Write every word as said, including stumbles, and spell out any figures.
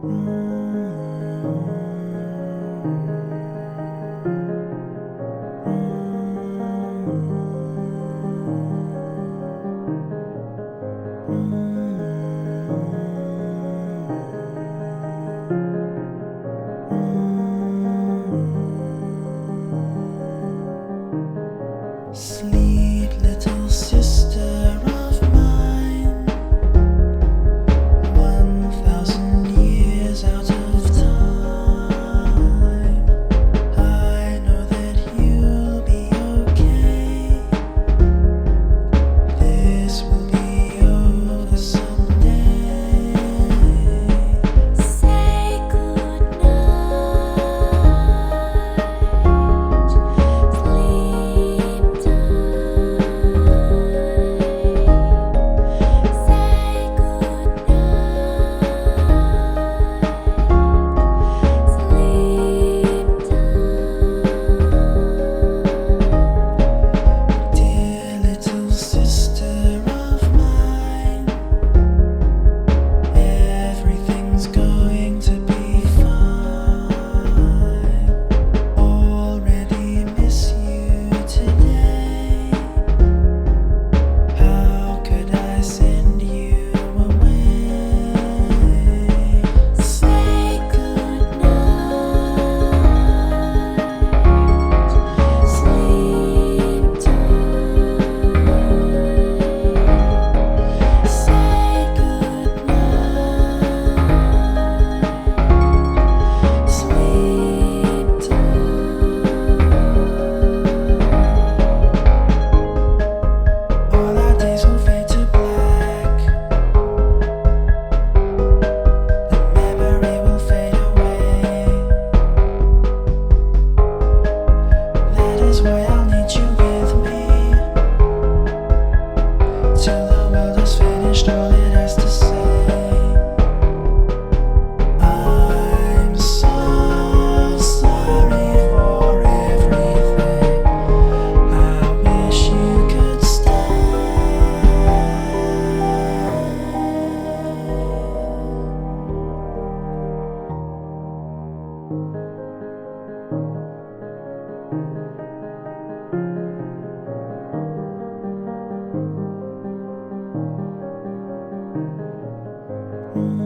Sleep, little sister of mine, one thousand years out of time. I know that you'll be okay. This will be over someday. Say goodnight. Sleep tight. Say goodnight. Sleep tight. Dear little sister of mine, everything's going to be fine. Already miss you today. How could I send you away? Say goodnight. Sleep tight. Say goodnight. Sleep tight. All our days will fade to black. The memory will fade away. That is why I'll need you with me till the world has finished all it has to say. I'm so sorry for everything. I wish you could stay. Mm.